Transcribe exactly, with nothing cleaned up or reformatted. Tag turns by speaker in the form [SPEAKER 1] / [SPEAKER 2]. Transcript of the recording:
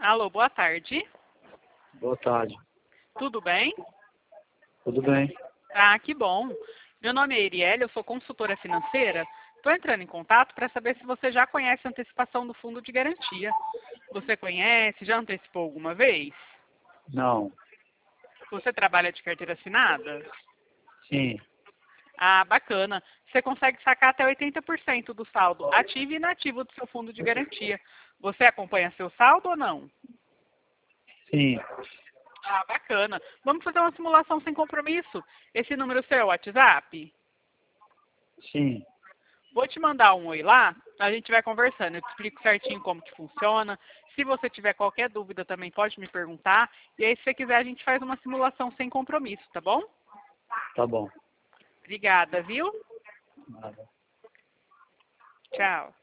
[SPEAKER 1] Alô, boa tarde.
[SPEAKER 2] Boa tarde.
[SPEAKER 1] Tudo bem?
[SPEAKER 2] Tudo bem?
[SPEAKER 1] Ah, que bom. Meu nome é Erielle, eu sou consultora financeira. Estou entrando em contato para saber se você já conhece a antecipação do fundo de garantia. Você conhece? Já antecipou alguma vez?
[SPEAKER 2] Não.
[SPEAKER 1] Você trabalha de carteira assinada?
[SPEAKER 2] Sim.
[SPEAKER 1] Ah, bacana. Você consegue sacar até oitenta por cento do saldo ativo e inativo do seu fundo de garantia. Você acompanha seu saldo ou não?
[SPEAKER 2] Sim.
[SPEAKER 1] Ah, bacana. Vamos fazer uma simulação sem compromisso. Esse número seu é o WhatsApp?
[SPEAKER 2] Sim.
[SPEAKER 1] Vou te mandar um oi lá, a gente vai conversando. Eu te explico certinho como que funciona. Se você tiver qualquer dúvida também pode me perguntar. E aí, se você quiser, a gente faz uma simulação sem compromisso, tá bom?
[SPEAKER 2] Tá bom.
[SPEAKER 1] Obrigada, viu?
[SPEAKER 2] Nada.
[SPEAKER 1] Tchau.